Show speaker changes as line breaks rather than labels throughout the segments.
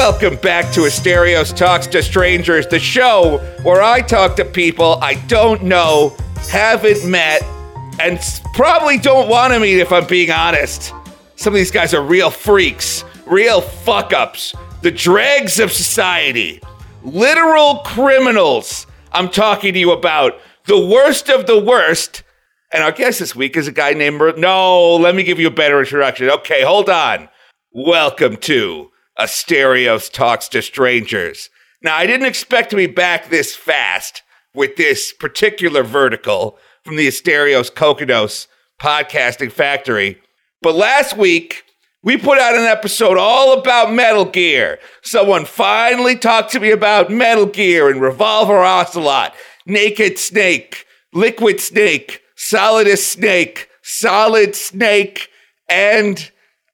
Welcome back to Asterios Talks to Strangers, the show where I talk to people I don't know, haven't met, and probably don't want to meet if I'm being honest. Some of these guys are real freaks, real fuck-ups, the dregs of society, literal criminals. I'm talking to you about the worst of the worst. And our guest this week is a guy named No, let me give you a better introduction. Okay, hold on. Welcome to Asterios Talks to Strangers. Now, I didn't expect to be back this fast with this particular vertical from the Asterios Kokkinos podcasting factory. But last week, we put out an episode all about Metal Gear. Someone finally talked to me about Metal Gear and Revolver Ocelot, Naked Snake, Liquid Snake, Solidus Snake, Solid Snake, and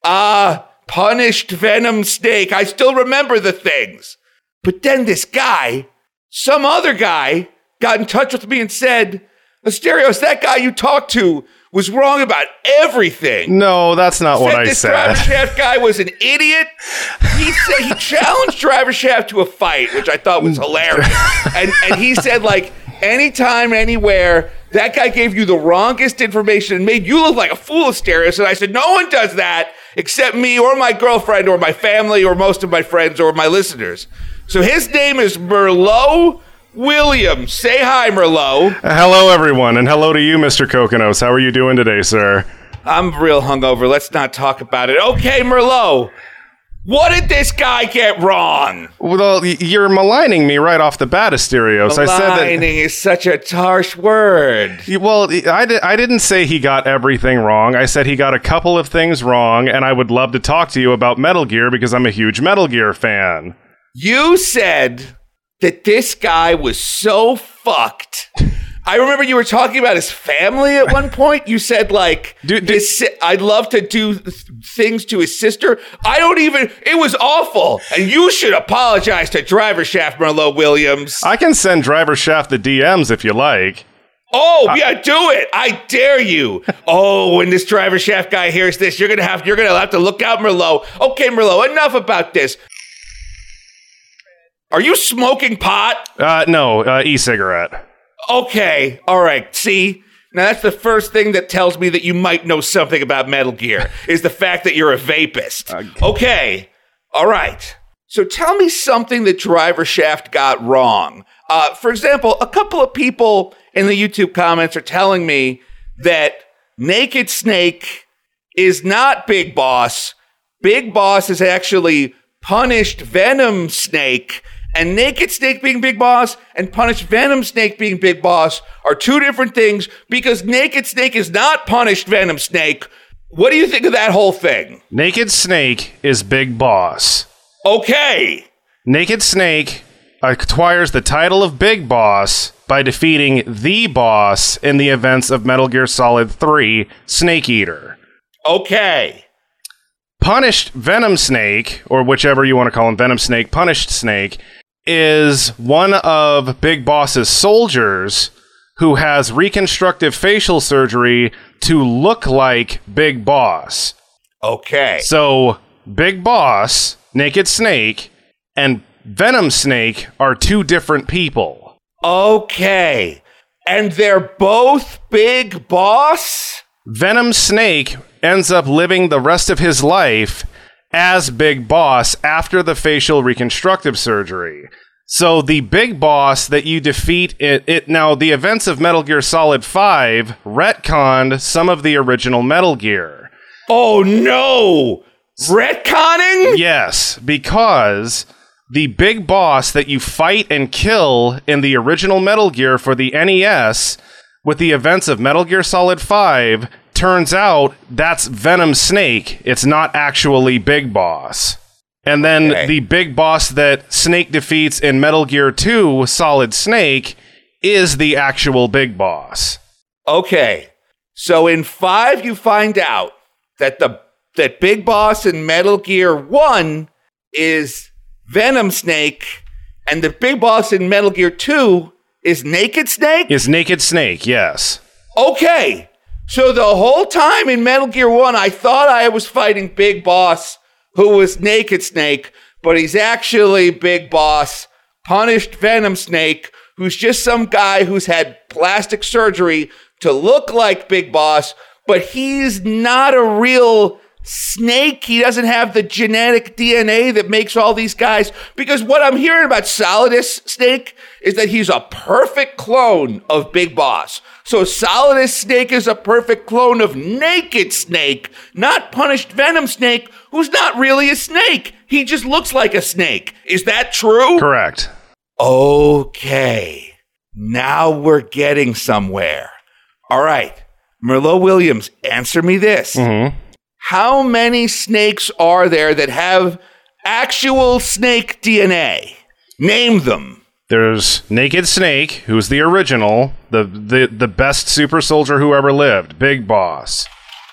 Punished Venom Snake. I still remember the things. But then this guy, some other guy, got in touch with me and said, Asterios, that guy you talked to was wrong about everything.
No, that's not what I
this
said.
Driver Shaft guy was an idiot. He said he challenged Driver Shaft to a fight, which I thought was hilarious. And he said, like, anytime, anywhere, that guy gave you the wrongest information and made you look like a fool, Asterios. And I said, no one does that except me or my girlfriend or my family or most of my friends or my listeners. So his name is Merlot Williams. Say hi, Merlot.
Hello, everyone, and hello to you, Mr. Kokkinos. How are you doing today, sir?
I'm real hungover. Let's not talk about it. Okay, Merlot. What did this guy get wrong?
Well, you're maligning me right off the bat, Asterios.
Maligning is such a harsh word.
Well, I didn't say he got everything wrong. I said he got a couple of things wrong, and I would love to talk to you about Metal Gear because I'm a huge Metal Gear fan.
You said that this guy was so fucked. I remember you were talking about his family at one point. You said, like, I'd love to do things to his sister. It was awful. And you should apologize to Driver Shaft, Merlot Williams.
I can send Driver Shaft the DMs if you like.
Oh, yeah, do it. I dare you. Oh, when this Driver Shaft guy hears this, you're gonna have to look out, Merlot. Okay, Merlot, enough about this. Are you smoking pot?
No, e-cigarette.
Okay, all right. See, now that's the first thing that tells me that you might know something about Metal Gear, is the fact that you're a vapist. Okay, all right. So tell me something that Driver Shaft got wrong. For example, a couple of people in the YouTube comments are telling me that Naked Snake is not Big Boss. Big Boss is actually Punished Venom Snake. And Naked Snake being Big Boss and Punished Venom Snake being Big Boss are two different things because Naked Snake is not Punished Venom Snake. What do you think of that whole thing?
Naked Snake is Big Boss.
Okay.
Naked Snake acquires the title of Big Boss by defeating the boss in the events of Metal Gear Solid 3, Snake Eater.
Okay.
Punished Venom Snake, or whichever you want to call him, Venom Snake, Punished Snake, is one of Big Boss's soldiers who has reconstructive facial surgery to look like Big Boss.
Okay.
So, Big Boss, Naked Snake, and Venom Snake are two different people.
Okay. And they're both Big Boss?
Venom Snake ends up living the rest of his life as Big Boss after the facial reconstructive surgery. So the Big Boss that you defeat now the events of Metal Gear Solid 5 retconned some of the original Metal Gear.
Oh no! Retconning?
Yes, because the Big Boss that you fight and kill in the original Metal Gear for the NES with the events of Metal Gear Solid 5, turns out that's Venom Snake. It's not actually Big Boss. And then the Big Boss that Snake defeats in Metal Gear 2, Solid Snake, is the actual Big Boss.
Okay. So in 5, you find out that that Big Boss in Metal Gear 1 is Venom Snake, and the Big Boss in Metal Gear 2 is Naked Snake?
Is Naked Snake, yes.
Okay. So the whole time in Metal Gear 1, I thought I was fighting Big Boss, who was Naked Snake, but he's actually Big Boss, punished Venom Snake, who's just some guy who's had plastic surgery to look like Big Boss, but he's not a real snake. He doesn't have the genetic DNA that makes all these guys. Because what I'm hearing about Solidus Snake is that he's a perfect clone of Big Boss. So Solidus Snake is a perfect clone of Naked Snake, not punished Venom Snake, who's not really a snake. He just looks like a snake. Is that true?
Correct.
Okay. Now we're getting somewhere. All right. Merlot Williams, answer me this.
Mm-hmm.
How many snakes are there that have actual snake DNA? Name them.
There's Naked Snake, who's the original, the best super soldier who ever lived, Big Boss.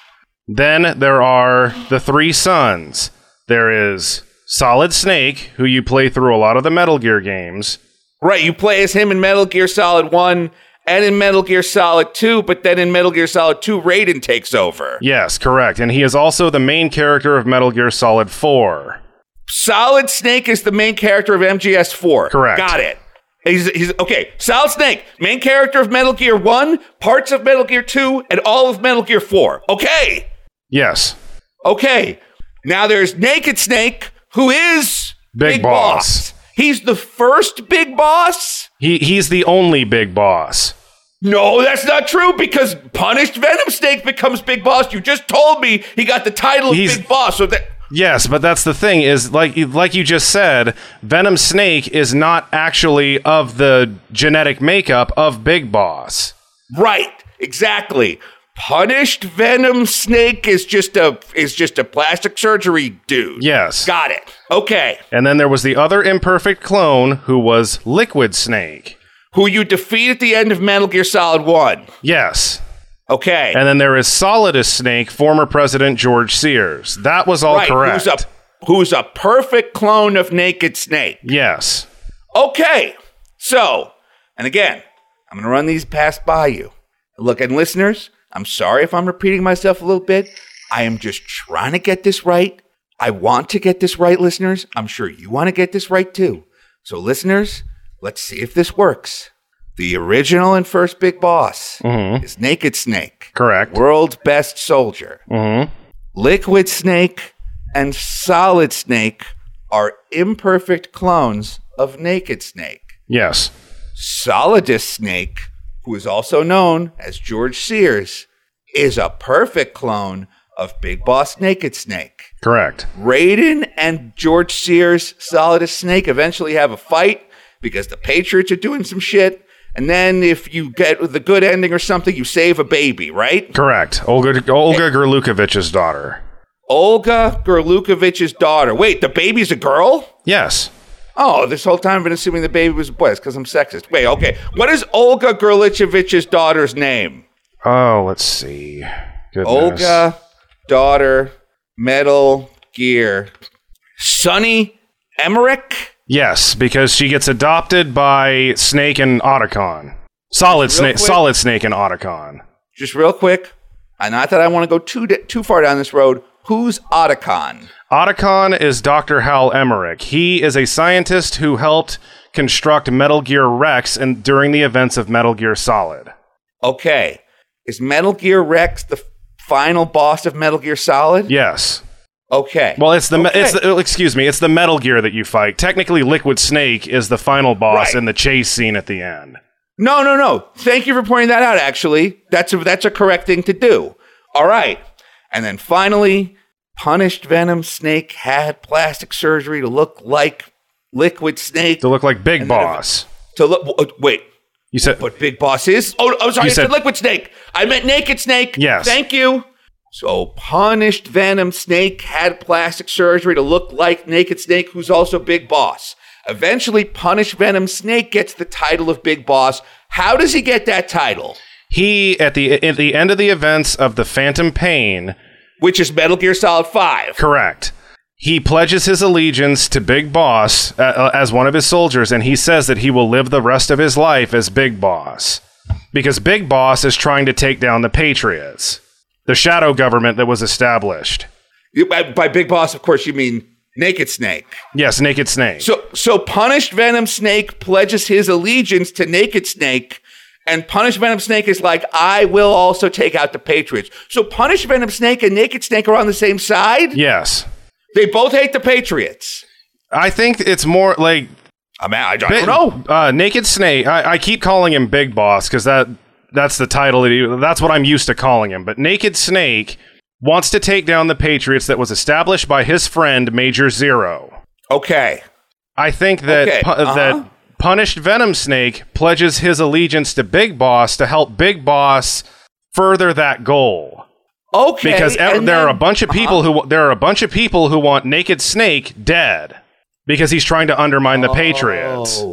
Then there are the three sons. There is Solid Snake, who you play through a lot of the Metal Gear games.
Right, you play as him in Metal Gear Solid 1 and in Metal Gear Solid 2, but then in Metal Gear Solid 2, Raiden takes over.
Yes, correct. And he is also the main character of Metal Gear Solid 4.
Solid Snake is the main character of MGS4.
Correct.
Got it. He's okay. Solid Snake, main character of Metal Gear 1, parts of Metal Gear 2, and all of Metal Gear 4. Okay.
Yes.
Okay. Now there's Naked Snake, who is
Big Boss.
He's the first Big Boss?
He's the only Big Boss.
No, that's not true, because punished Venom Snake becomes Big Boss. You just told me he got the title of Big Boss. So that...
Yes, but that's the thing, is like you just said, Venom Snake is not actually of the genetic makeup of Big Boss.
Right, exactly. Punished Venom Snake is just a plastic surgery dude.
Yes.
Got it. Okay.
And then there was the other imperfect clone, who was Liquid Snake,
who you defeat at the end of Metal Gear Solid 1.
Yes.
Okay.
And then there is Solidus Snake, former President George Sears. That was all correct.
Who's a perfect clone of Naked Snake.
Yes.
Okay. So, and again, I'm going to run these past by you. Look, and listeners, I'm sorry if I'm repeating myself a little bit. I am just trying to get this right. I want to get this right, listeners. I'm sure you want to get this right, too. So, listeners, let's see if this works. The original and first Big Boss is Naked Snake.
Correct.
World's best soldier.
Mm-hmm.
Liquid Snake and Solid Snake are imperfect clones of Naked Snake.
Yes.
Solidus Snake, who is also known as George Sears, is a perfect clone of Big Boss Naked Snake.
Correct.
Raiden and George Sears, Solidus Snake, eventually have a fight because the Patriots are doing some shit. And then if you get the good ending or something, you save a baby, right?
Correct. Olga Gerlukovich's daughter.
Olga Gerlukovich's daughter. Wait, the baby's a girl?
Yes.
Oh, this whole time I've been assuming the baby was a boy. It's because I'm sexist. Wait, okay. What is Olga Gerlukovich's daughter's name?
Oh, let's see. Goodness.
Olga, daughter, Metal Gear. Sonny Emmerich?
Yes, because she gets adopted by Snake and Otacon. Solid Snake and Otacon.
Just real quick, not that I want to go too far down this road. Who's Otacon?
Otacon is Dr. Hal Emmerich. He is a scientist who helped construct Metal Gear Rex during the events of Metal Gear Solid.
Okay. Is Metal Gear Rex the final boss of Metal Gear Solid?
Yes.
Okay.
Well, it's the Metal Gear that you fight. Technically, Liquid Snake is the final boss in the chase scene at the end.
No. Thank you for pointing that out, actually. That's a correct thing to do. All right. And then finally, punished Venom Snake had plastic surgery to look like Liquid Snake.
To look like Big Boss.
Wait.
You said...
But Big Boss is? Oh, I'm sorry. I said Liquid Snake. I meant Naked Snake.
Yes.
Thank you. So, punished Venom Snake had plastic surgery to look like Naked Snake, who's also Big Boss. Eventually, punished Venom Snake gets the title of Big Boss. How does he get that title?
He, at the end of the events of the Phantom Pain...
Which is Metal Gear Solid 5.
Correct. He pledges his allegiance to Big Boss as one of his soldiers, and he says that he will live the rest of his life as Big Boss. Because Big Boss is trying to take down the Patriots. The shadow government that was established.
By Big Boss, of course, you mean Naked Snake.
Yes, Naked Snake.
So Punished Venom Snake pledges his allegiance to Naked Snake, and Punished Venom Snake is like, I will also take out the Patriots. So Punished Venom Snake and Naked Snake are on the same side?
Yes.
They both hate the Patriots.
I think it's more like...
I don't know.
Naked Snake, I keep calling him Big Boss because that's the title. That's what I'm used to calling him. But Naked Snake wants to take down the Patriots that was established by his friend Major Zero.
Okay.
I think that that Punished Venom Snake pledges his allegiance to Big Boss to help Big Boss further that goal.
Okay.
Because there are a bunch of people who want Naked Snake dead because he's trying to undermine the Patriots.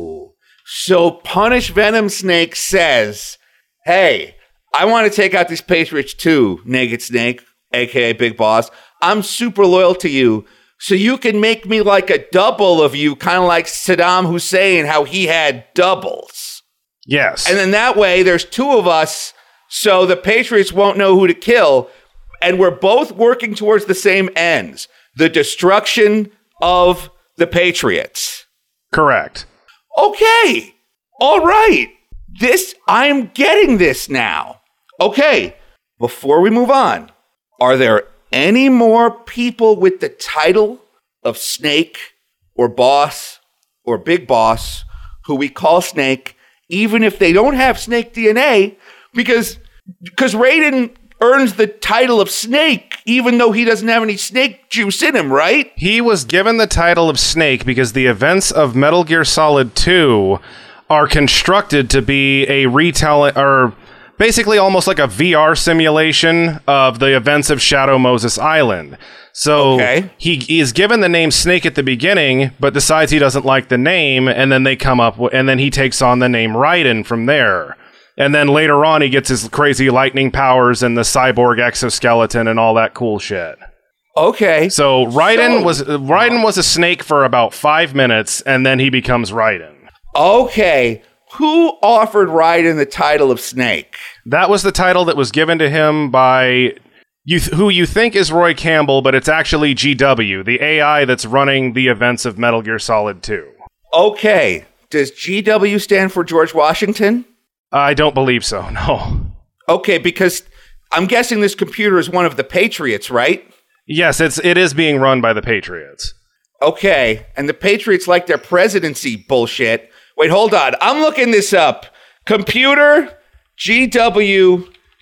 So Punished Venom Snake says, "Hey, I want to take out these Patriots too, Naked Snake, aka Big Boss. I'm super loyal to you, so you can make me like a double of you, kind of like Saddam Hussein, how he had doubles."
Yes.
And then that way, there's two of us, so the Patriots won't know who to kill, and we're both working towards the same ends: the destruction of the Patriots.
Correct.
Okay. All right. I'm getting this now. Okay. Before we move on, are there any more people with the title of Snake or Boss or Big Boss who we call Snake, even if they don't have Snake DNA? Because Raiden earns the title of Snake, even though he doesn't have any snake juice in him, right?
He was given the title of Snake because the events of Metal Gear Solid 2 are constructed to be a retelling, or basically almost like a VR simulation of the events of Shadow Moses Island. So he is given the name Snake at the beginning, but decides he doesn't like the name, and then and then he takes on the name Raiden from there. And then later on, he gets his crazy lightning powers and the cyborg exoskeleton and all that cool shit.
Okay.
So Raiden was a snake for about 5 minutes, and then he becomes Raiden.
Okay. Who offered Raiden the title of Snake?
That was the title that was given to him by who you think is Roy Campbell, but it's actually GW, the AI that's running the events of Metal Gear Solid 2.
Okay. Does GW stand for George Washington?
I don't believe so, no.
Okay, because I'm guessing this computer is one of the Patriots, right?
Yes, it is being run by the Patriots.
Okay, and the Patriots like their presidency bullshit. Wait, hold on. I'm looking this up. Computer, GW,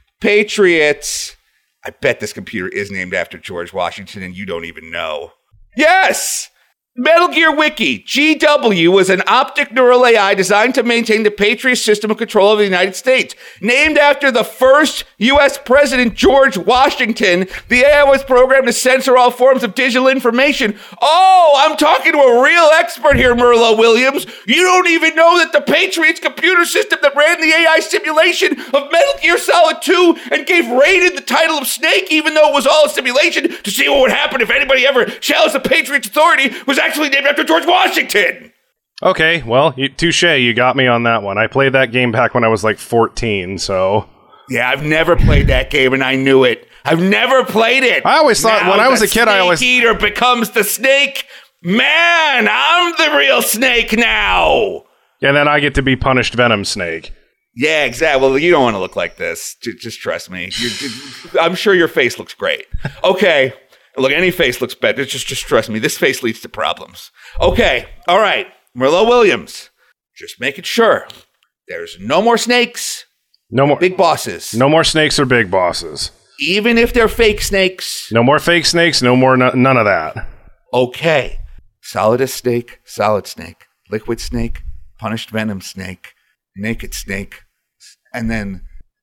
Patriots. I bet this computer is named after George Washington and you don't even know. Yes! Metal Gear Wiki. GW was an optic neural AI designed to maintain the Patriot system of control of the United States. Named after the first U.S. President, George Washington, the AI was programmed to censor all forms of digital information. Oh, I'm talking to a real expert here, Merlo Williams. You don't even know that the Patriots computer system that ran the AI simulation of Metal Gear Solid 2 and gave Raiden the title of Snake, even though it was all a simulation to see what would happen if anybody ever challenged the Patriots' authority, was actually named after George Washington.
Okay, well, touche, you got me on that one. I played that game back when I was like 14, so...
Yeah, I've never played that game, and I knew it. I've never played it.
I always thought, when I was a kid, I always...
Snake Eater becomes the Snake. Man, I'm the real Snake now.
And then I get to be Punished Venom Snake.
Yeah, exactly. Well, you don't want to look like this. Just trust me. I'm sure your face looks great. Okay. Look, any face looks better. Just trust me. This face leads to problems. Okay. All right. Merlo Williams. Just making sure. There's no more snakes.
No more
big bosses.
No more snakes or big bosses.
Even if they're fake snakes.
No more fake snakes. No more none of that.
Okay. Solid Snake, Solid Snake, Liquid Snake, Punished Venom Snake, Naked Snake, and then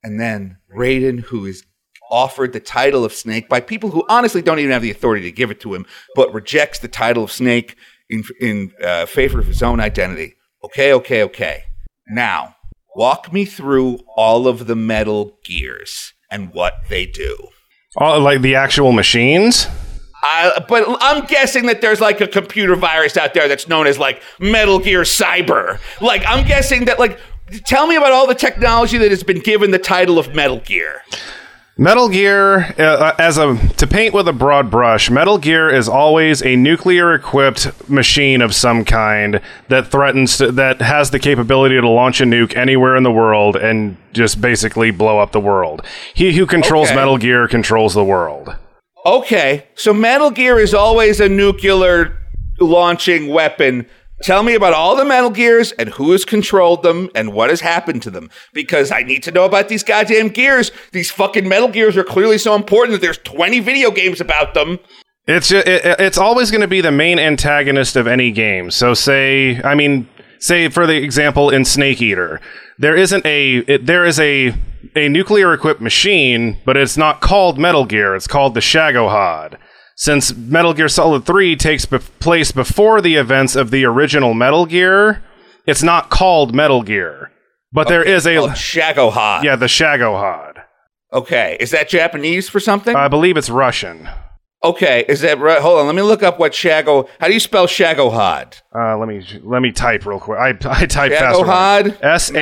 Raiden, who is offered the title of Snake by people who honestly don't even have the authority to give it to him, but rejects the title of Snake in favor of his own identity. Okay. Now, walk me through all of the Metal Gears and what they do.
Oh, like the actual machines?
But I'm guessing that there's like a computer virus out there that's known as like Metal Gear Cyber. Like, I'm guessing that, like, tell me about all the technology that has been given the title of Metal Gear.
Metal Gear, to paint with a broad brush, Metal Gear is always a nuclear-equipped machine of some kind that that has the capability to launch a nuke anywhere in the world and just basically blow up the world. He who controls Metal Gear controls the world.
Okay, so Metal Gear is always a nuclear launching weapon. Tell me about all the Metal Gears and who has controlled them and what has happened to them. Because I need to know about these goddamn gears. These fucking Metal Gears are clearly so important that there's 20 video games about them.
It's always going to be the main antagonist of any game. So say for the example in Snake Eater, there is a nuclear equipped machine, but it's not called Metal Gear. It's called the Shagohod. Since Metal Gear Solid 3 takes place before the events of the original Metal Gear, it's not called Metal Gear. But there is a
Shagohod.
Yeah, the Shagohod.
Okay, is that Japanese for something?
I believe it's Russian.
Okay, is that right? Hold on, let me look up what How do you spell Shagohod?
Let me type real quick. I type
Shagohod,
faster.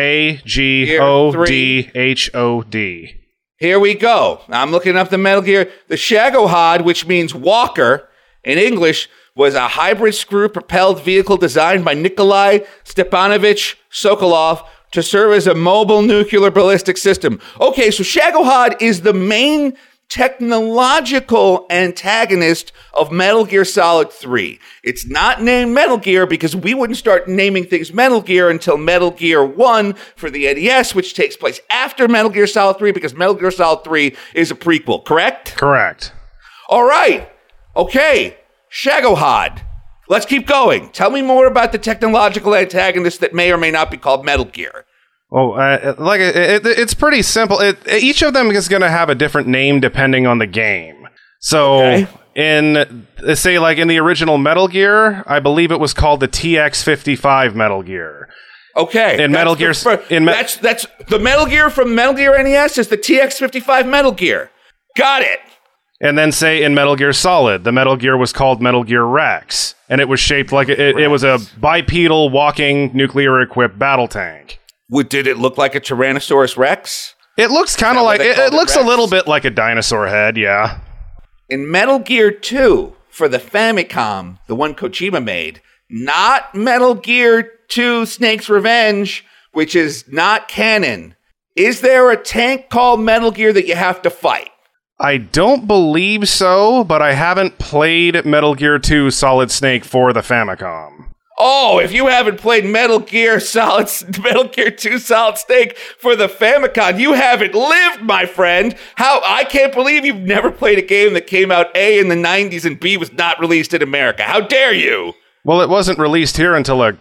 Shagohod.
Here we go. I'm looking up the Metal Gear. The Shagohod, which means walker in English, was a hybrid screw-propelled vehicle designed by Nikolai Stepanovich Sokolov to serve as a mobile nuclear ballistic system. Okay, so Shagohod is the main technological antagonist of Metal Gear Solid 3. It's not named Metal Gear because we wouldn't start naming things Metal Gear until Metal Gear 1 for the NES, which takes place after Metal Gear Solid 3 because Metal Gear Solid 3 is a prequel, correct?
Correct.
All right. Okay. Shagohod. Let's keep going. Tell me more about the technological antagonist that may or may not be called Metal Gear.
Well, it's pretty simple. Each of them is going to have a different name depending on the game. So, in the original Metal Gear, I believe it was called the TX-55 Metal Gear.
Okay.
In Metal Gear,
that's the Metal Gear from Metal Gear NES is the TX-55 Metal Gear. Got it.
And then say in Metal Gear Solid, the Metal Gear was called Metal Gear Rex, and it was shaped like it was a bipedal walking nuclear-equipped battle tank.
Did it look like a Tyrannosaurus Rex?
It looks kind of like it looks Rex? A little bit like a dinosaur head, yeah.
In Metal Gear 2 for the Famicom, the one Kojima made, not Metal Gear 2 Snake's Revenge, which is not canon. Is there a tank called Metal Gear that you have to fight?
I don't believe so, but I haven't played Metal Gear 2 Solid Snake for the Famicom.
Oh, if you haven't played Metal Gear 2 Solid Snake for the Famicom, you haven't lived, my friend. I can't believe you've never played a game that came out A in the 90s and B was not released in America. How dare you?
Well, it wasn't released here until like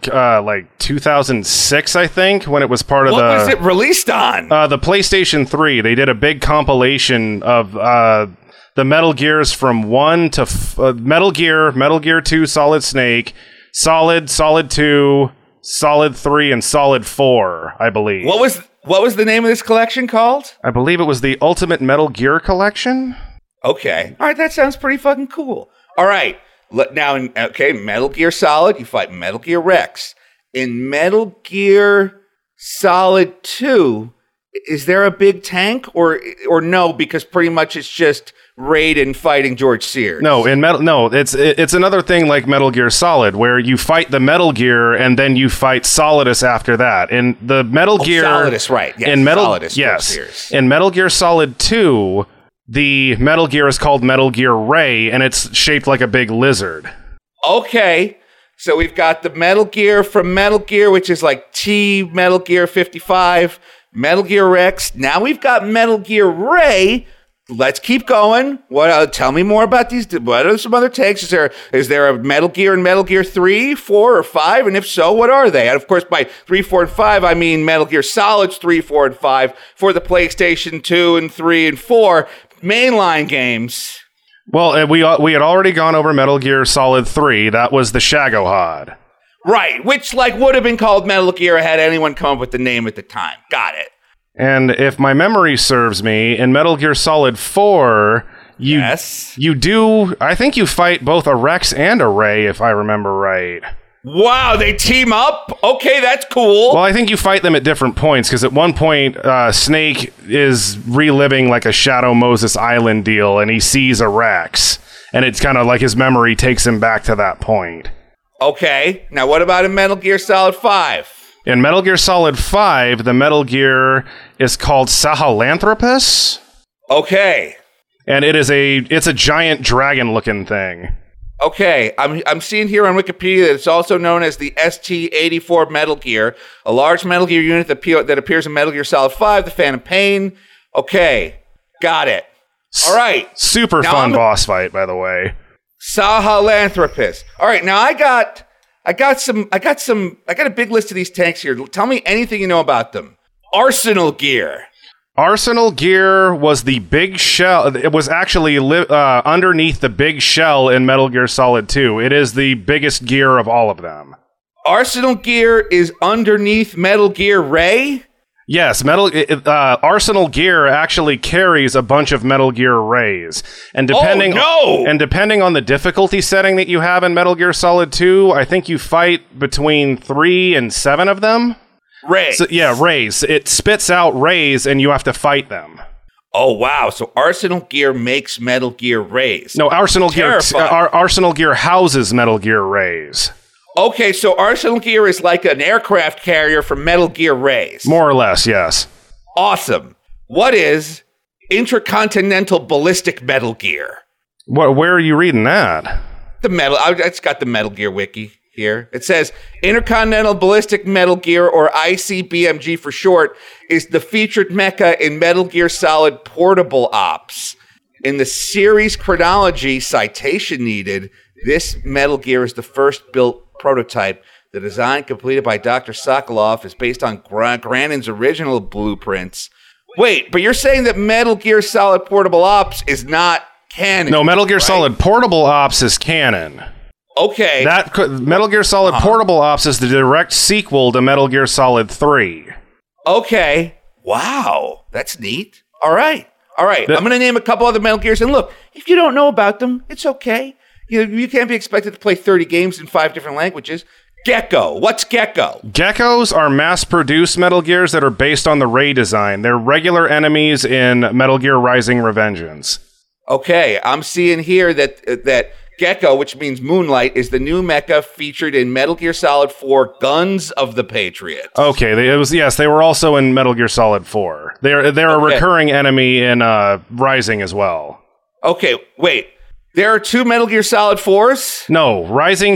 2006, I think, when it was part of
What was it released on?
The PlayStation 3. They did a big compilation of the Metal Gears from 1 to Metal Gear 2 Solid Snake, Solid 2, Solid 3, and Solid 4, I believe.
What was the name of this collection called?
I believe it was the Ultimate Metal Gear Collection.
Okay. All right, that sounds pretty fucking cool. All right. Metal Gear Solid, you fight Metal Gear Rex. In Metal Gear Solid 2, is there a big tank or no? Because pretty much it's just Raiden fighting George Sears.
No, it's another thing like Metal Gear Solid where you fight the Metal Gear and then you fight Solidus after that. In the Metal Gear
Solidus, right? Yes,
Solidus, yes. In Metal Gear Solid 2, the Metal Gear is called Metal Gear Ray, and it's shaped like a big lizard.
Okay. So we've got the Metal Gear from Metal Gear, which is like T Metal Gear 55, Metal Gear Rex. Now we've got Metal Gear Ray. Let's keep going. Tell me more about these. What are some other takes? Is there a Metal Gear and Metal Gear 3, 4, or 5? And if so, what are they? And of course, by 3, 4, and 5, I mean Metal Gear Solids 3, 4, and 5 for the PlayStation 2 and 3 and 4 mainline games.
Well, we had already gone over Metal Gear Solid 3. That was the Shagohod.
Right, which would have been called Metal Gear had anyone come up with the name at the time. Got it.
And if my memory serves me, in Metal Gear Solid 4, you do, I think you fight both a Rex and a Ray, if I remember right.
Wow, they team up? Okay, that's cool.
Well, I think you fight them at different points, because at one point, Snake is reliving like a Shadow Moses Island deal, and he sees a Rex. And it's kind of like his memory takes him back to that point.
Okay, now what about in Metal Gear Solid 5?
In Metal Gear Solid 5, the Metal Gear is called Sahelanthropus.
Okay.
And it's a giant dragon-looking thing.
Okay, I'm seeing here on Wikipedia that it's also known as the ST-84 Metal Gear, a large Metal Gear unit that appears in Metal Gear Solid 5, The Phantom Pain. Okay, got it. All right.
Super
now
fun boss fight, by the way.
Sahelanthropus. All right, now I got a big list of these tanks here. Tell me anything you know about them. Arsenal Gear.
Arsenal Gear was the big shell. It was actually underneath the big shell in Metal Gear Solid 2. It is the biggest gear of all of them.
Arsenal Gear is underneath Metal Gear Ray?
Yes, Arsenal Gear actually carries a bunch of Metal Gear Rays. And depending on the difficulty setting that you have in Metal Gear Solid 2, I think you fight between 3 and 7 of them.
Rays.
So, yeah, Rays. It spits out Rays, and you have to fight them.
Oh, wow. So Arsenal Gear makes Metal Gear Rays.
No, Arsenal Gear houses Metal Gear Rays.
Okay, so Arsenal Gear is like an aircraft carrier for Metal Gear Rays.
More or less, yes.
Awesome. What is Intercontinental Ballistic Metal Gear?
Where are you reading that?
It's got the Metal Gear wiki here. It says Intercontinental Ballistic Metal Gear, or ICBMG for short, is the featured mecha in Metal Gear Solid Portable Ops. In the series chronology, citation needed, this Metal Gear is the first built prototype. The design completed by Dr. Sokolov is based on Granin's original blueprints. Wait, but you're saying that Metal Gear Solid Portable Ops is not canon?
No, Metal Gear
right?
Solid Portable Ops is canon.
Okay.
Metal Gear Solid Portable Ops is the direct sequel to Metal Gear Solid 3.
Okay. Wow. That's neat. All right. I'm going to name a couple other Metal Gears. And look, if you don't know about them, it's okay. You can't be expected to play 30 games in 5 different languages. Gecko. What's Gecko?
Geckos are mass-produced Metal Gears that are based on the Ray design. They're regular enemies in Metal Gear Rising: Revengeance.
Okay. I'm seeing here that Gecko, which means moonlight, is the new mecha featured in Metal Gear Solid 4 Guns of the Patriot.
Okay, they were also in Metal Gear Solid 4. They're a recurring enemy in Rising as well.
Okay, wait. There are 2 Metal Gear Solid 4s?
No,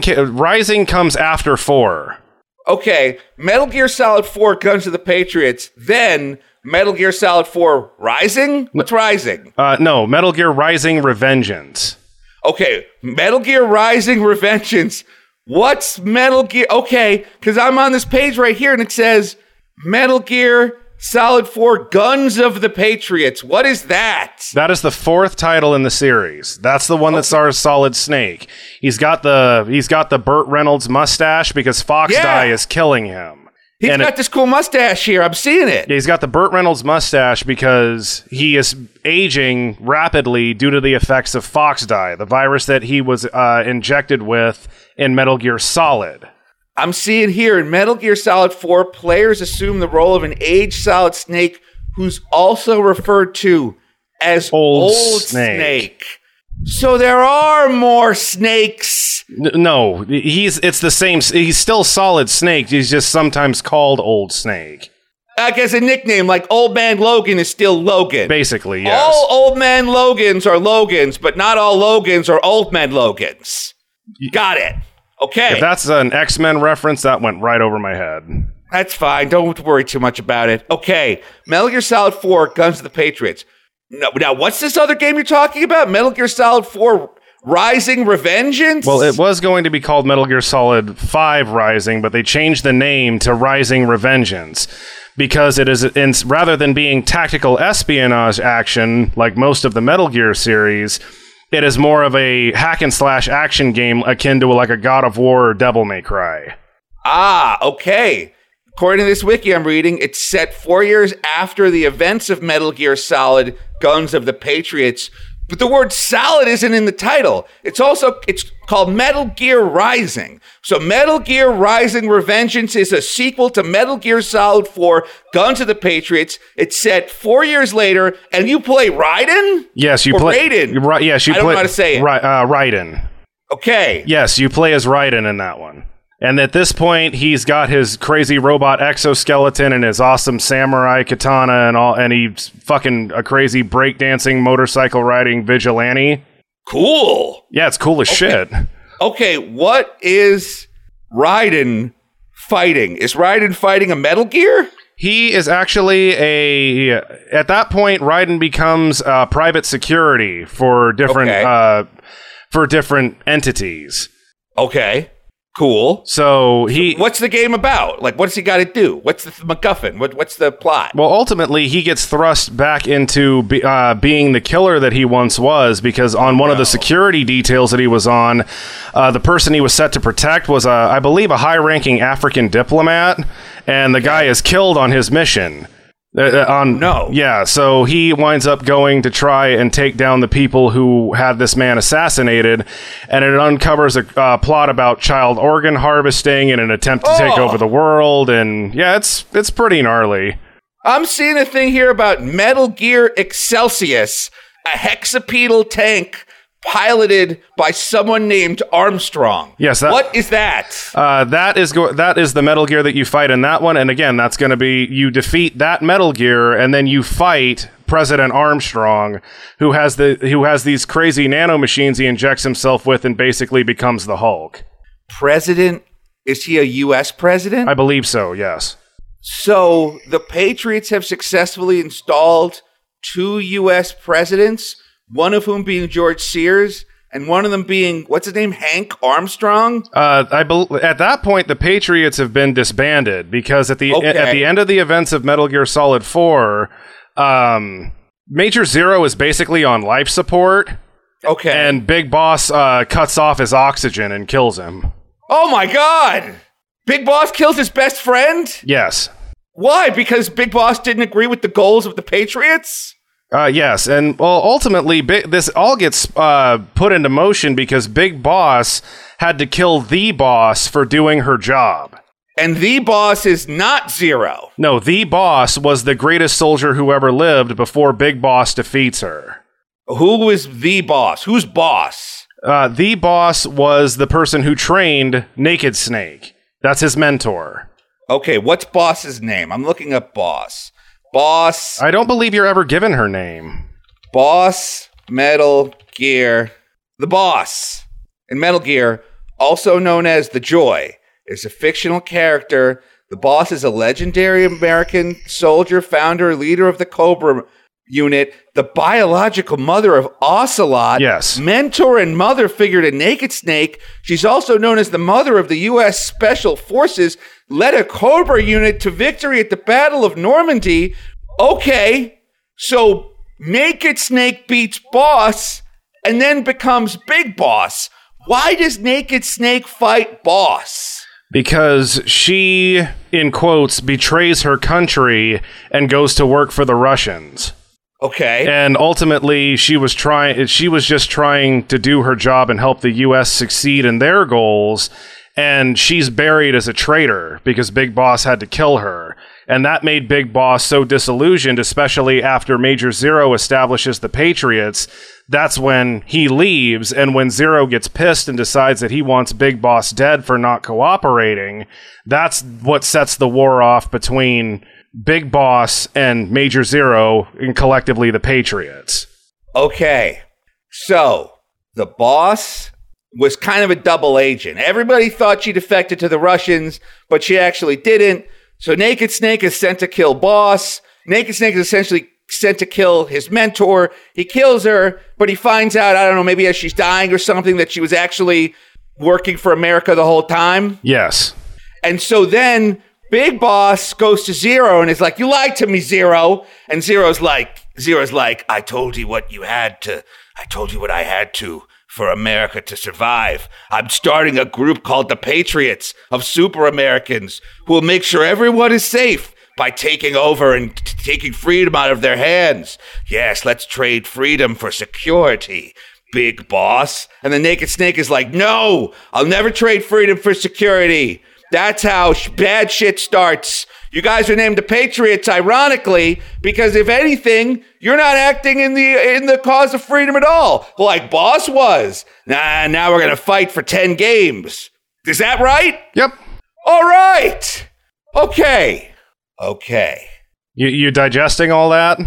Rising comes after 4.
Okay, Metal Gear Solid 4 Guns of the Patriots, then Metal Gear Solid 4 Rising? What's Rising?
No, Metal Gear Rising: Revengeance.
Okay, Metal Gear Rising: Revengeance. What's Metal Gear? Okay, because I'm on this page right here and it says Metal Gear Solid 4 Guns of the Patriots. What is that?
That is the 4th title in the series. That's the one that stars Solid Snake. He's got the Burt Reynolds mustache because Fox Die is killing him.
He's got this cool mustache here. I'm seeing it.
He's got the Burt Reynolds mustache because he is aging rapidly due to the effects of Fox Die, the virus that he was injected with in Metal Gear Solid.
I'm seeing here in Metal Gear Solid 4, players assume the role of an aged Solid Snake who's also referred to as Old Snake. So there are more snakes.
No, it's the same. He's still Solid Snake. He's just sometimes called Old Snake.
I guess a nickname like Old Man Logan is still Logan.
Basically, yes.
All Old Man Logans are Logans, but not all Logans are Old Man Logans. Got it. Okay.
If that's an X-Men reference, that went right over my head.
That's fine. Don't worry too much about it. Okay. Metal Gear Solid 4, Guns of the Patriots. Now, what's this other game you're talking about? Metal Gear Solid 4 Rising: Revengeance?
Well, it was going to be called Metal Gear Solid 5 Rising, but they changed the name to Rising: Revengeance because it is, rather than being tactical espionage action like most of the Metal Gear series, it is more of a hack-and-slash action game akin to like a God of War or Devil May Cry.
Ah, okay. According to this wiki I'm reading, it's set 4 years after the events of Metal Gear Solid Guns of the Patriots, But the word solid isn't in the title. It's called Metal Gear Rising. So Metal Gear Rising Revengeance is a sequel to Metal Gear Solid 4, Guns of the Patriots. It's set 4 years later, and you play Raiden?
Yes, you
or
play
Raiden.
Yes, you
I don't
play
know how to say it.
Raiden.
Okay.
Yes, you play as Raiden in that one. And at this point, he's got his crazy robot exoskeleton and his awesome samurai katana and he's fucking a crazy breakdancing, motorcycle riding vigilante.
Cool.
Yeah, it's cool as shit.
Okay, what is Raiden fighting? Is Raiden fighting a Metal Gear?
He is actually at that point, Raiden becomes private security for different entities.
Okay. Cool.
So
what's the game about? Like, what's he got to do? What's the MacGuffin? What's the plot?
Well, ultimately, he gets thrust back into being the killer that he once was, because on one of the security details that he was on, the person he was set to protect was, I believe, a high-ranking African diplomat, and the guy is killed on his mission. Yeah, so he winds up going to try and take down the people who had this man assassinated, and it uncovers a plot about child organ harvesting in an attempt to take over the world, and yeah, it's pretty gnarly.
I'm seeing a thing here about Metal Gear Excelsius, a hexapedal tank piloted by someone named Armstrong.
Yes,
what is that?
That is the Metal Gear that you fight in that one, and again, that's going to be you defeat that Metal Gear, and then you fight President Armstrong, who has these crazy nanomachines he injects himself with, and basically becomes the Hulk.
President? Is he a U.S. president?
I believe so. Yes.
So the Patriots have successfully installed 2 U.S. presidents. One of whom being George Sears, and one of them being, what's his name, Hank Armstrong?
At that point, the Patriots have been disbanded, because at the end of the events of Metal Gear Solid 4, Major Zero is basically on life support.
Okay.
And Big Boss cuts off his oxygen and kills him.
Oh my God! Big Boss kills his best friend?
Yes.
Why? Because Big Boss didn't agree with the goals of the Patriots?
Yes, and well, ultimately, this all gets put into motion because Big Boss had to kill the boss for doing her job.
And the boss is not Zero.
No, the boss was the greatest soldier who ever lived before Big Boss defeats her.
Who was the boss? Who's boss?
The boss was the person who trained Naked Snake. That's his mentor.
Okay, what's boss's name? I'm looking up boss. Boss.
I don't believe you're ever given her name.
Boss Metal Gear. The Boss in Metal Gear, also known as the Joy, is a fictional character. The Boss is a legendary American soldier, founder, leader of the Cobra unit, the biological mother of Ocelot,
yes,
mentor and mother figure to Naked Snake. She's also known as the mother of the U.S. Special Forces, led a Cobra unit to victory at the Battle of Normandy. Okay, so Naked Snake beats Boss and then becomes Big Boss. Why does Naked Snake fight Boss?
Because she, in quotes, betrays her country and goes to work for the Russians.
Okay.
And ultimately, she was just trying to do her job and help the U.S. succeed in their goals, and she's buried as a traitor because Big Boss had to kill her. And that made Big Boss so disillusioned, especially after Major Zero establishes the Patriots. That's when he leaves, and when Zero gets pissed and decides that he wants Big Boss dead for not cooperating, that's what sets the war off between Big Boss and Major Zero, and collectively the Patriots.
Okay, so the Boss was kind of a double agent. Everybody thought she defected to the Russians, but she actually didn't. So Naked Snake is sent to kill Boss. Naked Snake is essentially sent to kill his mentor. He kills her, but he finds out, I don't know, maybe as she's dying or something, that she was actually working for America the whole time.
Yes.
And so then Big Boss goes to Zero and is like, "You lied to me, Zero." And Zero's like, "I told you what I had to for America to survive. I'm starting a group called the Patriots of Super Americans who will make sure everyone is safe by taking over and taking freedom out of their hands. Yes, let's trade freedom for security, big boss. And the Naked Snake is like, no, I'll never trade freedom for security. That's how bad shit starts. You guys are named the Patriots, ironically, because if anything, you're not acting in the cause of freedom at all, like Boss was. Now we're going to fight for 10 games. Is that right?
Yep.
All right. Okay.
You digesting all that?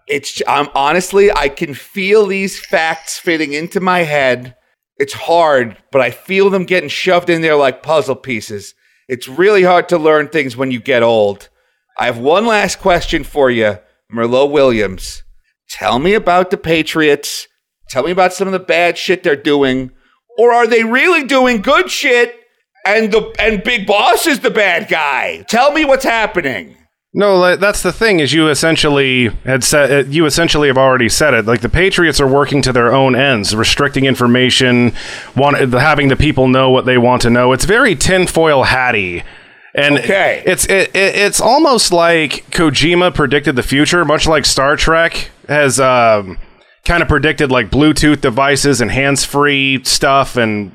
Honestly, I can feel these facts fitting into my head. It's hard, but I feel them getting shoved in there like puzzle pieces. It's really hard to learn things when you get old. I have one last question for you, Merlot Williams. Tell me about the Patriots. Tell me about some of the bad shit they're doing. Or are they really doing good shit and Big Boss is the bad guy? Tell me what's happening.
No, that's the thing, is you essentially have already said it. Like, the Patriots are working to their own ends, restricting information, having the people know what they want to know. It's very tinfoil hatty. And it's almost like Kojima predicted the future, much like Star Trek has kind of predicted like Bluetooth devices and hands-free stuff and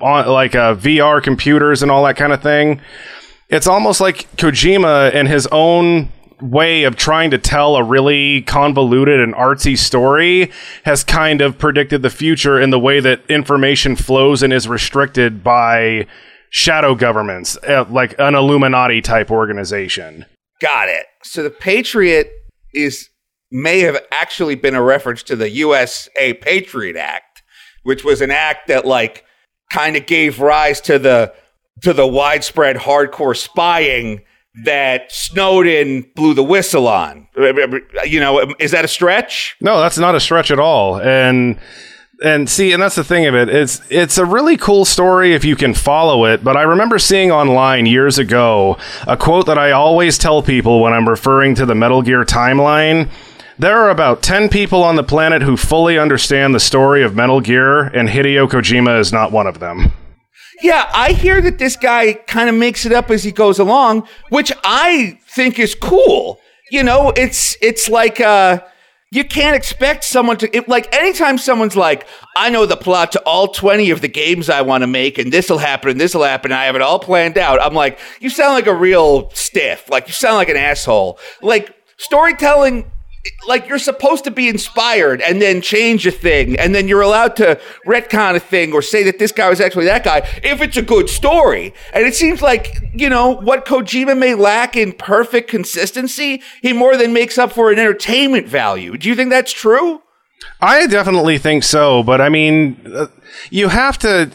VR computers and all that kind of thing. It's almost like Kojima and his own way of trying to tell a really convoluted and artsy story has kind of predicted the future in the way that information flows and is restricted by shadow governments, like an Illuminati type organization.
Got it. So the Patriot may have actually been a reference to the USA Patriot Act, which was an act that like kind of gave rise to the widespread hardcore spying that Snowden blew the whistle on. You know, is that a stretch?
No, that's not a stretch at all. And see, and that's the thing of it. It's a really cool story if you can follow it. But I remember seeing online years ago a quote that I always tell people when I'm referring to the Metal Gear timeline. There are about 10 people on the planet who fully understand the story of Metal Gear, and Hideo Kojima is not one of them.
Yeah, I hear that this guy kind of makes it up as he goes along, which I think is cool. You know, it's like you can't expect someone to like anytime someone's like, I know the plot to all 20 of the games I want to make, and this'll happen, and I have it all planned out. I'm like, you sound like a real stiff. Like, you sound like an asshole. Like, storytelling, like, you're supposed to be inspired and then change a thing, and then you're allowed to retcon a thing or say that this guy was actually that guy if it's a good story. And it seems like, you know, what Kojima may lack in perfect consistency, he more than makes up for in entertainment value. Do you think that's true?
I definitely think so, but I mean, you have to...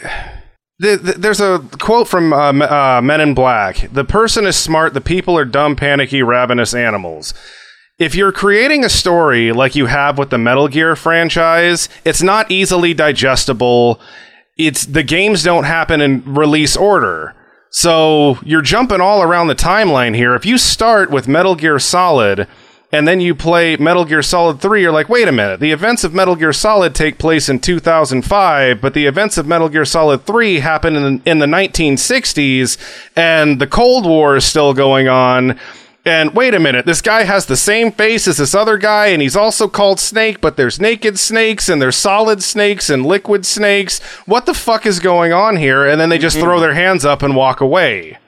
There's a quote from Men in Black. The person is smart, the people are dumb, panicky, ravenous animals. If you're creating a story like you have with the Metal Gear franchise, it's not easily digestible. The games don't happen in release order. So you're jumping all around the timeline here. If you start with Metal Gear Solid and then you play Metal Gear Solid 3, you're like, wait a minute, the events of Metal Gear Solid take place in 2005, but the events of Metal Gear Solid 3 happen in the 1960s, and the Cold War is still going on. And wait a minute, this guy has the same face as this other guy, and he's also called Snake, but there's naked snakes, and there's solid snakes, and liquid snakes. What the fuck is going on here? And then they just throw their hands up and walk away.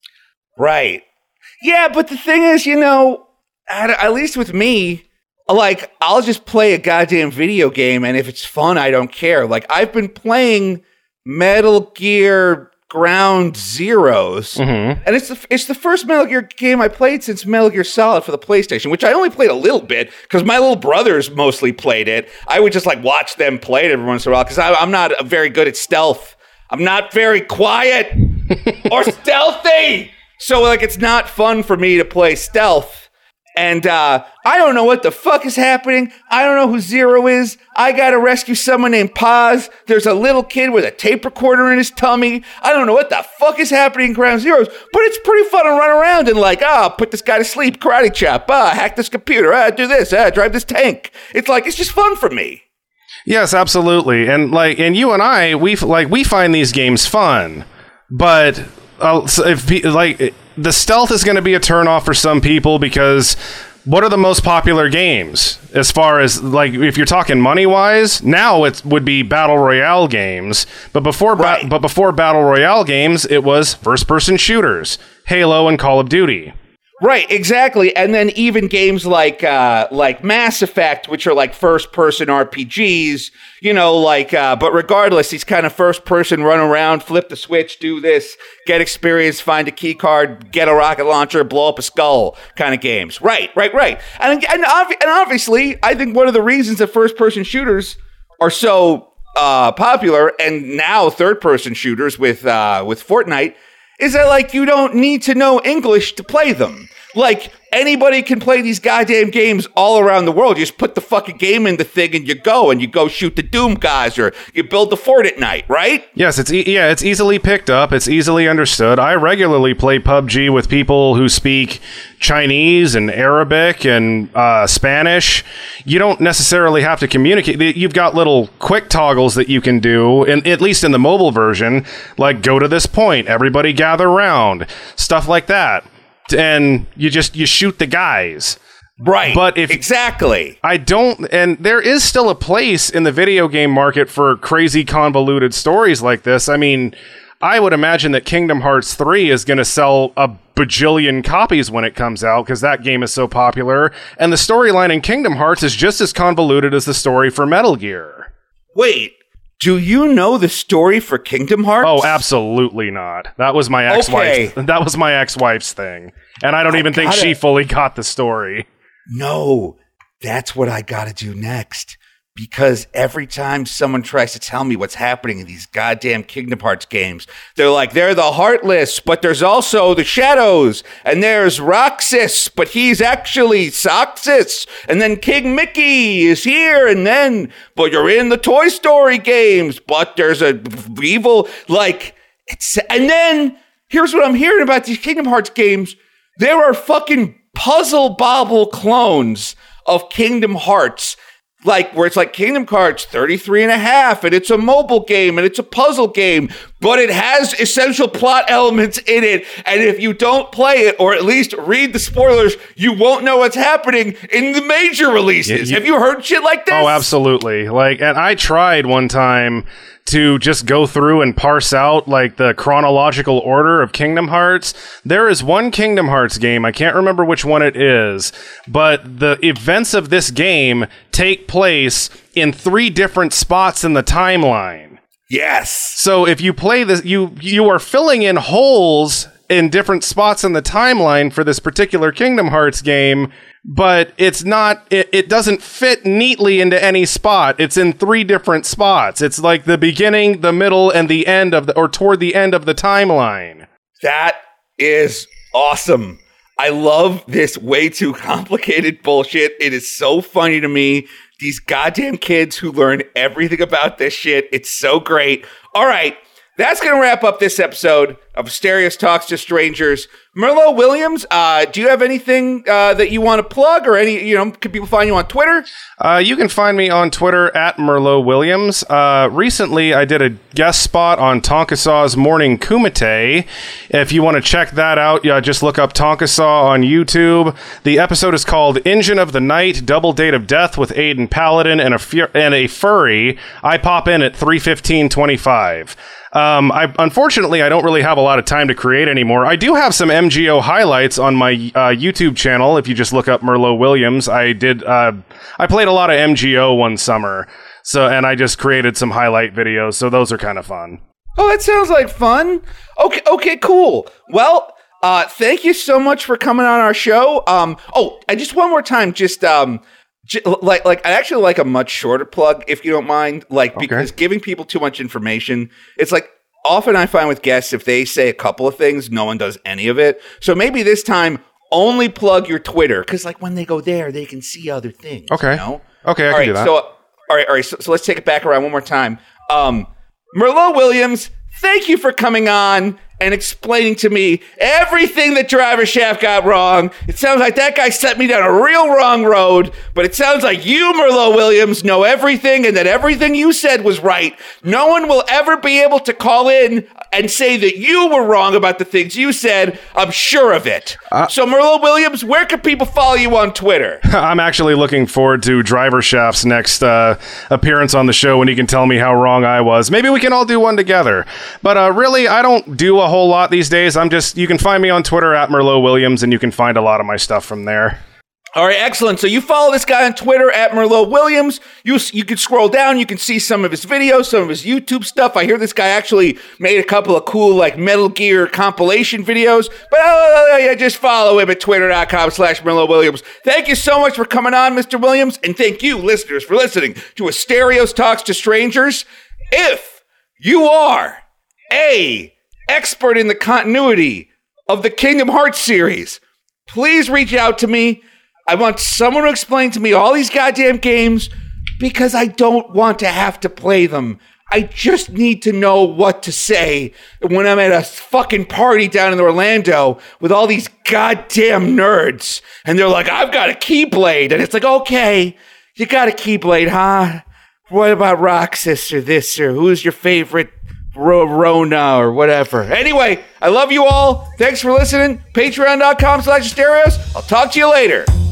Right. Yeah, but the thing is, you know, at least with me, like, I'll just play a goddamn video game, and if it's fun, I don't care. Like, I've been playing Metal Gear Ground Zeroes, and it's the first Metal Gear game I played since Metal Gear Solid for the PlayStation, which I only played a little bit because my little brothers mostly played it. I would just like watch them play it every once in a while because I'm not very good at stealth. I'm not very quiet or stealthy, so like it's not fun for me to play stealth. And I don't know what the fuck is happening. I don't know who Zero is. I gotta rescue someone named Paz. There's a little kid with a tape recorder in his tummy. I don't know what the fuck is happening in Ground Zeroes, but it's pretty fun to run around and like, put this guy to sleep, karate chop, hack this computer, do this, drive this tank. It's like, it's just fun for me.
Yes, absolutely. And you and I, we find these games fun, but the stealth is going to be a turnoff for some people because what are the most popular games as far as, like, if you're talking money wise? Now it would be battle royale games, but before before battle royale games, it was first person shooters, Halo and Call of Duty.
Right, exactly. And then even games like Mass Effect, which are like first-person RPGs, but regardless, these kind of first-person run around, flip the switch, do this, get experience, find a key card, get a rocket launcher, blow up a skull kind of games. Right. And obviously, I think one of the reasons that first-person shooters are so popular, and now third-person shooters with Fortnite, is that, like, you don't need to know English to play them. Like, anybody can play these goddamn games all around the world. You just put the fucking game in the thing and you go shoot the Doom guys, or you build the fort at night, right?
Yes, it's easily picked up. It's easily understood. I regularly play PUBG with people who speak Chinese and Arabic and Spanish. You don't necessarily have to communicate. You've got little quick toggles that you can do, and at least in the mobile version, like go to this point, everybody gather around, stuff like that. And you shoot the guys.
Right.
But
exactly.
And there is still a place in the video game market for crazy convoluted stories like this. I mean, I would imagine that Kingdom Hearts 3 is going to sell a bajillion copies when it comes out because that game is so popular. And the storyline in Kingdom Hearts is just as convoluted as the story for Metal Gear.
Wait. Do you know the story for Kingdom Hearts?
Oh, absolutely not. That was my ex-wife. Okay. That was my ex-wife's thing. And I don't even think she fully got the story.
No, that's what I gotta do next. Because every time someone tries to tell me what's happening in these goddamn Kingdom Hearts games, they're like, they're the Heartless, but there's also the Shadows, and there's Roxas, but he's actually Soxus, and then King Mickey is here, but you're in the Toy Story games, but there's a evil, and then, here's what I'm hearing about these Kingdom Hearts games, there are fucking puzzle bobble clones of Kingdom Hearts, where it's like Kingdom Hearts 33 and a half, and it's a mobile game, and it's a puzzle game, but it has essential plot elements in it, and if you don't play it, or at least read the spoilers, you won't know what's happening in the major releases. Have you heard shit like this?
Oh, absolutely. And I tried one time to just go through and parse out the chronological order of Kingdom Hearts. There is one Kingdom Hearts game, I can't remember which one it is, but the events of this game take place in 3 different spots in the timeline.
Yes.
So if you play this, you are filling in holes in different spots in the timeline for this particular Kingdom Hearts game, but it's not, it doesn't fit neatly into any spot. It's in 3 different spots. It's like the beginning, the middle, and the end or toward the end of the timeline.
That is awesome. I love this way too complicated bullshit. It is so funny to me. These goddamn kids who learn everything about this shit. It's so great. All right. That's going to wrap up this episode of Asterios Talks to Strangers. Merlot Williams, do you have anything that you want to plug, or can people find you on Twitter?
You can find me on Twitter at Merlot Williams. Recently, I did a guest spot on Tonkasaw's Morning Kumite. If you want to check that out, just look up Tonkasaw on YouTube. The episode is called Engine of the Night, Double Date of Death with Aiden Paladin and a furry. I pop in at 3:15:25. Unfortunately, I don't really have a lot of time to create anymore. I do have some MGO highlights on my YouTube channel. If you just look up Merlot Williams, I played a lot of MGO one summer, and I just created some highlight videos. So those are kind of fun.
Oh, that sounds like fun. Okay, cool. Well, thank you so much for coming on our show. And just one more time, I actually like a much shorter plug, if you don't mind, because giving people too much information, it's often I find with guests, if they say a couple of things, no one does any of it. So maybe this time, only plug your Twitter, because when they go there, they can see other things.
Okay.
You know?
Okay, I can do that.
So, all right. So let's take it back around one more time. Merlot Williams, thank you for coming on. and explaining to me everything that Driver Shaft got wrong. It sounds like that guy set me down a real wrong road, but it sounds like you, Merlot Williams, know everything and that everything you said was right. No one will ever be able to call in and say that you were wrong about the things you said. I'm sure of it. So, Merlot Williams, where can people follow you on Twitter?
I'm actually looking forward to Driver Shaft's next appearance on the show when he can tell me how wrong I was. Maybe we can all do one together. But really, I don't do a whole lot these days. You can find me on Twitter at Merlot Williams, and you can find a lot of my stuff from there.
All right, excellent. So you follow this guy on Twitter at Merlot Williams. You can scroll down. You can see some of his videos, some of his YouTube stuff. I hear this guy actually made a couple of cool like Metal Gear compilation videos. But just follow him at twitter.com/Merlot Williams. Thank you so much for coming on, Mr. Williams. And thank you, listeners, for listening to Asterios Talks to Strangers. If you are a expert in the continuity of the Kingdom Hearts series, please reach out to me. I want someone to explain to me all these goddamn games because I don't want to have to play them. I just need to know what to say when I'm at a fucking party down in Orlando with all these goddamn nerds. And they're like, I've got a Keyblade. And it's like, okay, you got a Keyblade, huh? What about Roxas or this or who's your favorite Rona or whatever? Anyway, I love you all. Thanks for listening. Patreon.com/Asterios. I'll talk to you later.